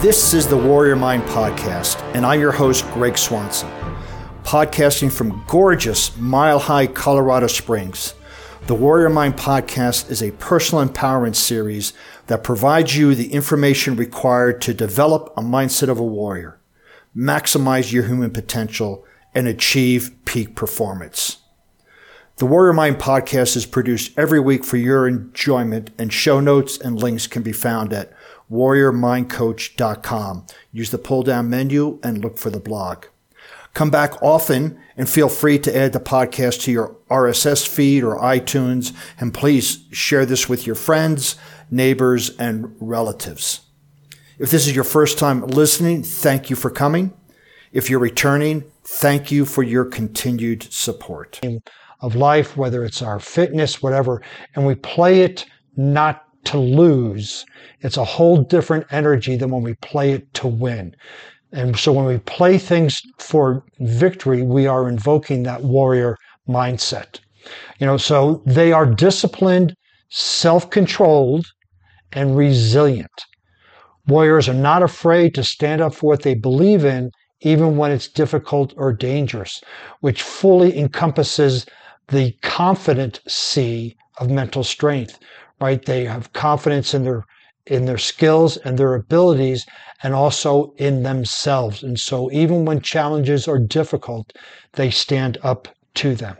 This is the Warrior Mind Podcast, and I'm your host, Greg Swanson. Podcasting from gorgeous Mile High, Colorado Springs. The Warrior Mind Podcast is a personal empowerment series that provides you the information required to develop a mindset of a warrior, maximize your human potential, and achieve peak performance. The Warrior Mind Podcast is produced every week for your enjoyment, and show notes and links can be found at warriormindcoach.com. Use the pull-down menu and look for the blog. Come back often and feel free to add the podcast to your RSS feed or iTunes. And please share this with your friends, neighbors, and relatives. If this is your first time listening, thank you for coming. If you're returning, thank you for your continued support. Of life, whether it's our fitness, whatever, and we play it not to lose. It's a whole different energy than when we play it to win. And so when we play things for victory, we are invoking that warrior mindset. So they are disciplined, self-controlled, and resilient. Warriors are not afraid to stand up for what they believe in, even when it's difficult or dangerous, which fully encompasses the confident C of mental strength, right? They have confidence in their skills and their abilities, and also in themselves. And so even when challenges are difficult, they stand up to them.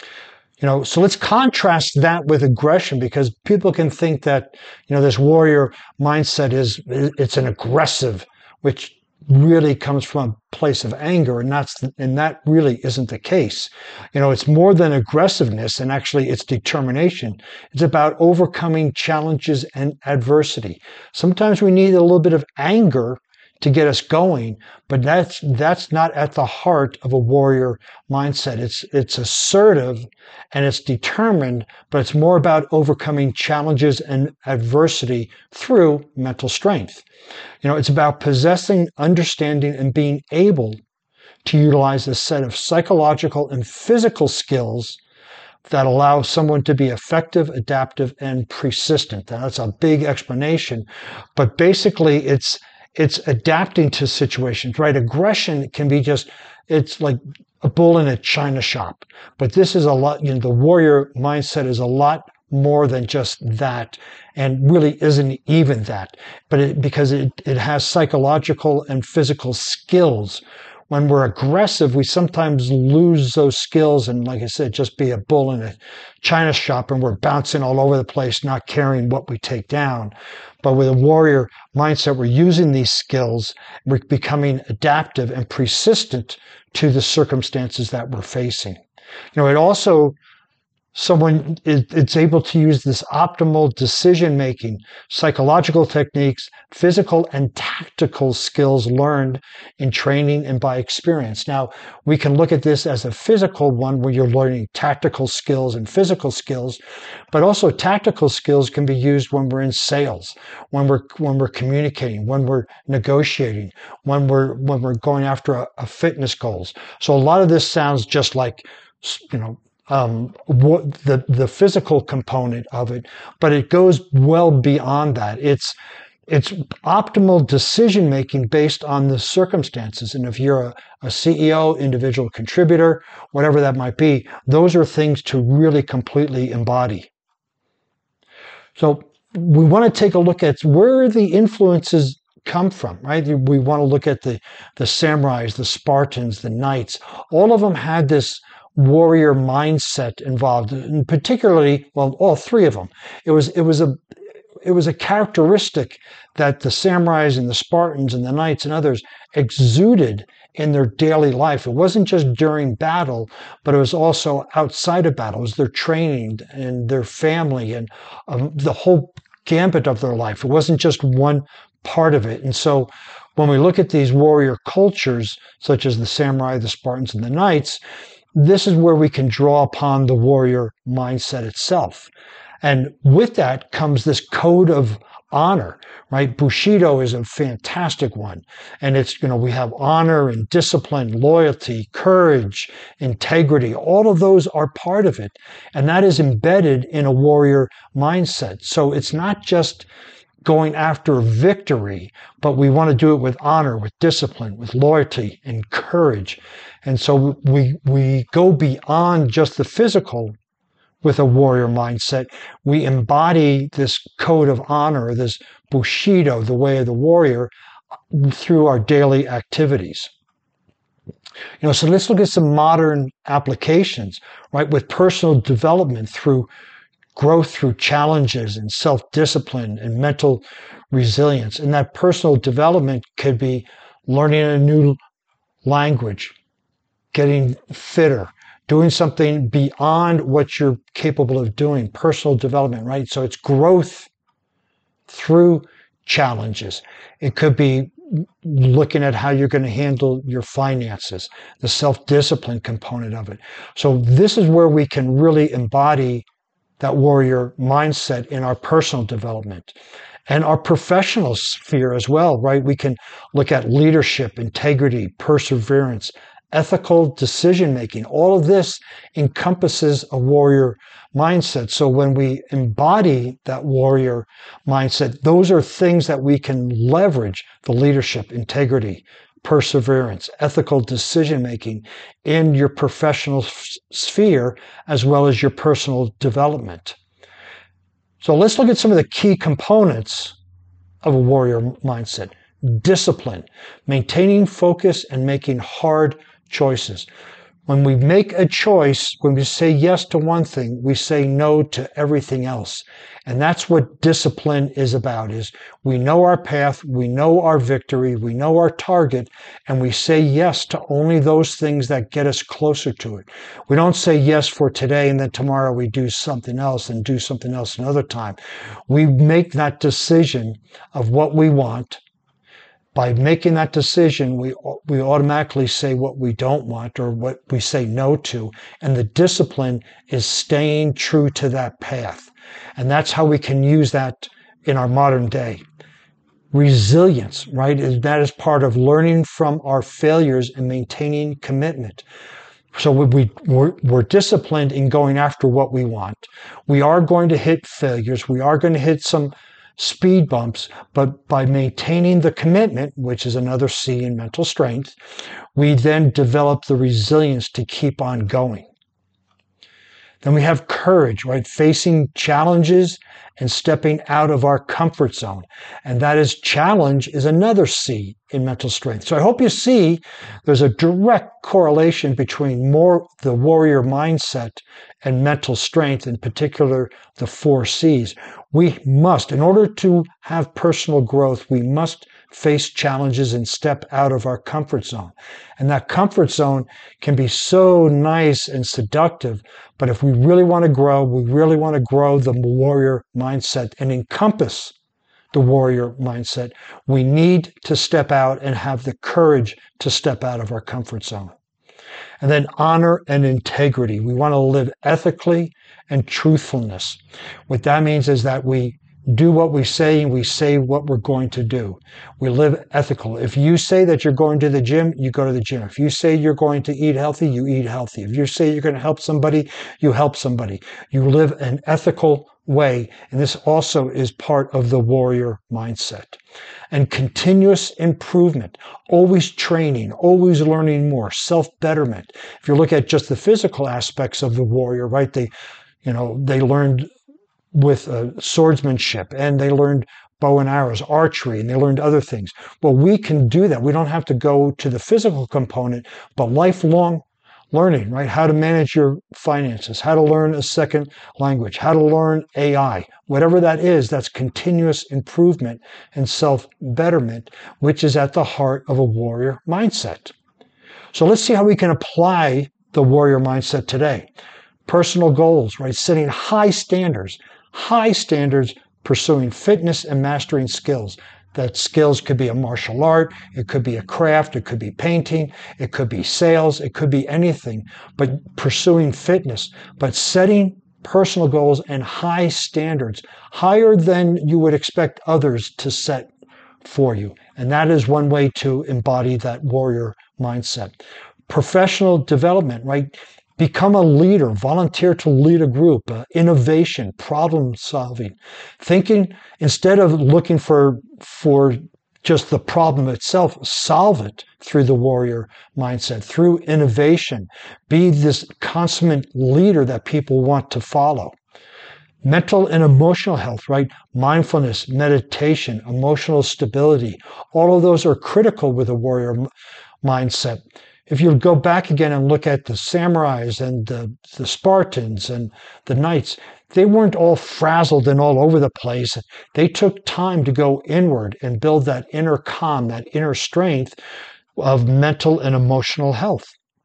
So let's contrast that with aggression, because people can think that, this warrior mindset it's an aggressive, which really comes from a place of anger, and that really isn't the case. It's more than aggressiveness, and actually it's determination. It's about overcoming challenges and adversity. Sometimes we need a little bit of anger to get us going, but that's not at the heart of a warrior mindset. It's assertive and it's determined, but it's more about overcoming challenges and adversity through mental strength. It's about possessing, understanding, and being able to utilize a set of psychological and physical skills that allow someone to be effective, adaptive, and persistent. Now, that's a big explanation, but basically it's adapting to situations, right? Aggression can be it's like a bull in a china shop. But this is a lot, the warrior mindset is a lot more than just that, and really isn't even that. But because it has psychological and physical skills. When we're aggressive, we sometimes lose those skills and, like I said, just be a bull in a china shop, and we're bouncing all over the place, not caring what we take down. But with a warrior mindset, we're using these skills, we're becoming adaptive and persistent to the circumstances that we're facing. It also, it's able to use this optimal decision-making, psychological techniques, physical and tactical skills learned in training and by experience. Now, we can look at this as a physical one where you're learning tactical skills and physical skills, but also tactical skills can be used when we're in sales, when we're communicating, when we're negotiating, when we're going after a fitness goals. So a lot of this sounds just like, the physical component of it, but it goes well beyond that. It's optimal decision making based on the circumstances. And if you're a CEO, individual contributor, whatever that might be, those are things to really completely embody. So we want to take a look at where the influences come from, right? We want to look at the samurais, the Spartans, the knights. All of them had this warrior mindset involved, and particularly, all three of them. It was a characteristic that the samurais and the Spartans and the knights and others exuded in their daily life. It wasn't just during battle, but it was also outside of battle. It was their training and their family and the whole gambit of their life. It wasn't just one part of it. And so when we look at these warrior cultures, such as the samurai, the Spartans, and the knights, this is where we can draw upon the warrior mindset itself. And with that comes this code of honor, right? Bushido is a fantastic one. And it's, we have honor and discipline, loyalty, courage, integrity. All of those are part of it. And that is embedded in a warrior mindset. So it's not just going after victory, but we want to do it with honor, with discipline, with loyalty and courage. And so we go beyond just the physical with a warrior mindset. We embody this code of honor, this Bushido, the way of the warrior, through our daily activities. So let's look at some modern applications, right? With personal development through growth through challenges and self-discipline and mental resilience. And that personal development could be learning a new language, getting fitter, doing something beyond what you're capable of doing, personal development, right? So it's growth through challenges. It could be looking at how you're going to handle your finances, the self-discipline component of it. So this is where we can really embody that warrior mindset in our personal development and our professional sphere as well, right? We can look at leadership, integrity, perseverance, ethical decision-making. All of this encompasses a warrior mindset. So when we embody that warrior mindset, those are things that we can leverage: the leadership, integrity, perseverance, ethical decision-making in your professional sphere, as well as your personal development. So let's look at some of the key components of a warrior mindset. Discipline, maintaining focus and making hard choices. When we make a choice, when we say yes to one thing, we say no to everything else. And that's what discipline is about, is we know our path, we know our victory, we know our target, and we say yes to only those things that get us closer to it. We don't say yes for today and then tomorrow we do something else and do something else another time. We make that decision of what we want. By making that decision, we automatically say what we don't want or what we say no to. And the discipline is staying true to that path. And that's how we can use that in our modern day. Resilience, right? That is part of learning from our failures and maintaining commitment. So we're disciplined in going after what we want. We are going to hit failures. We are going to hit some speed bumps, but by maintaining the commitment, which is another C in mental strength, we then develop the resilience to keep on going. Then we have courage, right? Facing challenges and stepping out of our comfort zone. And that is challenge is another C in mental strength. So I hope you see there's a direct correlation between the warrior mindset and mental strength, in particular the 4 C's. We must, in order to have personal growth, we must face challenges and step out of our comfort zone. And that comfort zone can be so nice and seductive, but if we really want to grow, the warrior mindset and encompass the warrior mindset, we need to step out and have the courage to step out of our comfort zone. And then honor and integrity. We want to live ethically and truthfulness. What that means is that we do what we say and we say what we're going to do. We live ethical. If you say that you're going to the gym, you go to the gym. If you say you're going to eat healthy, you eat healthy. If you say you're going to help somebody, you help somebody. You live an ethical way. And this also is part of the warrior mindset. And continuous improvement, always training, always learning more, self-betterment. If you look at just the physical aspects of the warrior, right? They learned with swordsmanship, and they learned bow and arrows, archery, and they learned other things. Well, we can do that. We don't have to go to the physical component, but lifelong learning, right? How to manage your finances, how to learn a second language, how to learn AI, whatever that is, that's continuous improvement and self-betterment, which is at the heart of a warrior mindset. So let's see how we can apply the warrior mindset today. Personal goals, right? Setting high standards, pursuing fitness and mastering skills. That skills could be a martial art, it could be a craft, it could be painting, it could be sales, it could be anything, but pursuing fitness, but setting personal goals and high standards, higher than you would expect others to set for you. And that is one way to embody that warrior mindset. Professional development, right? Become a leader, volunteer to lead a group, innovation, problem solving, thinking instead of looking for just the problem itself, solve it through the warrior mindset, through innovation. Be this consummate leader that people want to follow. Mental and emotional health, right? Mindfulness, meditation, emotional stability. All of those are critical with a warrior mindset. If you go back again and look at the samurais and the Spartans and the knights, they weren't all frazzled and all over the place. They took time to go inward and build that inner calm, that inner strength of mental and emotional health.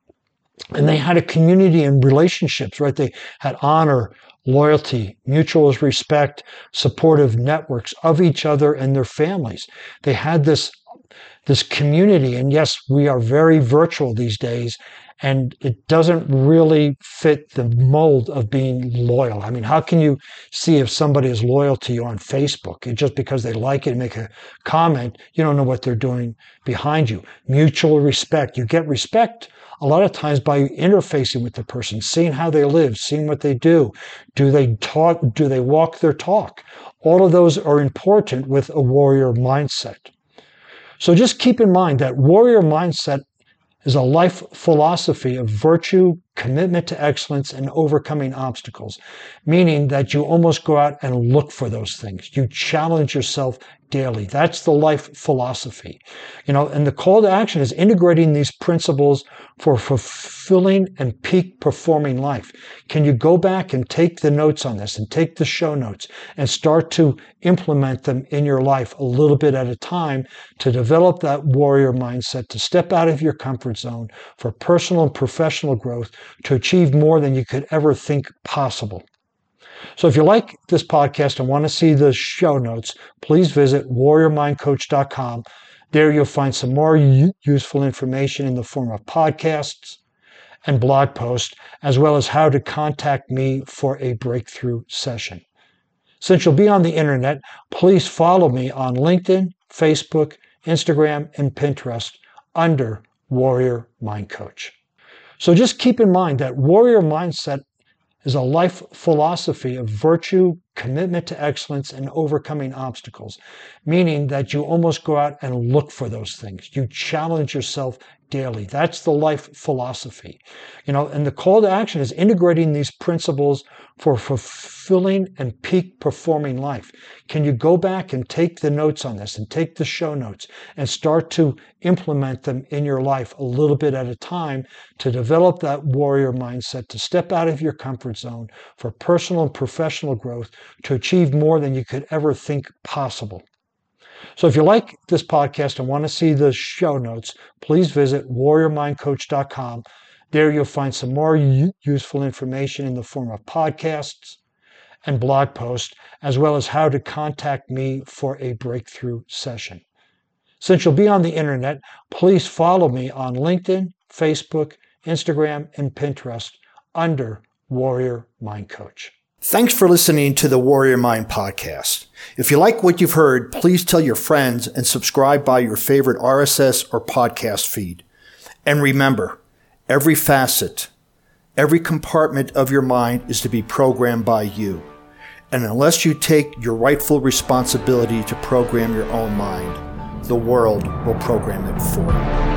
And they had a community and relationships, right? They had honor, loyalty, mutual respect, supportive networks of each other and their families. They had this community. And yes, we are very virtual these days, and it doesn't really fit the mold of being loyal. I mean, how can you see if somebody is loyal to you on Facebook? And just because they like it and make a comment, you don't know what they're doing behind you. Mutual respect. You get respect a lot of times by interfacing with the person, seeing how they live, seeing what they do. Do they talk? Do they walk their talk? All of those are important with a warrior mindset. So just keep in mind that warrior mindset is a life philosophy of virtue, commitment to excellence, and overcoming obstacles, meaning that you almost go out and look for those things. You challenge yourself daily. That's the life philosophy. And the call to action is integrating these principles for fulfilling and peak performing life. Can you go back and take the notes on this and take the show notes and start to implement them in your life a little bit at a time to develop that warrior mindset, to step out of your comfort zone for personal and professional growth, to achieve more than you could ever think possible. So if you like this podcast and want to see the show notes, please visit warriormindcoach.com. There you'll find some more useful information in the form of podcasts and blog posts, as well as how to contact me for a breakthrough session. Since you'll be on the internet, please follow me on LinkedIn, Facebook, Instagram, and Pinterest under Warrior Mind Coach. So just keep in mind that warrior mindset is a life philosophy of virtue, commitment to excellence, and overcoming obstacles, meaning that you almost go out and look for those things. You challenge yourself daily. That's the life philosophy. And the call to action is integrating these principles for fulfilling and peak performing life. Can you go back and take the notes on this and take the show notes and start to implement them in your life a little bit at a time to develop that warrior mindset, to step out of your comfort zone for personal and professional growth, to achieve more than you could ever think possible. So if you like this podcast and want to see the show notes, please visit warriormindcoach.com. There you'll find some more useful information in the form of podcasts and blog posts, as well as how to contact me for a breakthrough session. Since you'll be on the internet, please follow me on LinkedIn, Facebook, Instagram, and Pinterest under Warrior Mind Coach. Thanks for listening to the Warrior Mind podcast. If you like what you've heard, please tell your friends and subscribe by your favorite RSS or podcast feed. And remember, every facet, every compartment of your mind is to be programmed by you. And unless you take your rightful responsibility to program your own mind, the world will program it for you.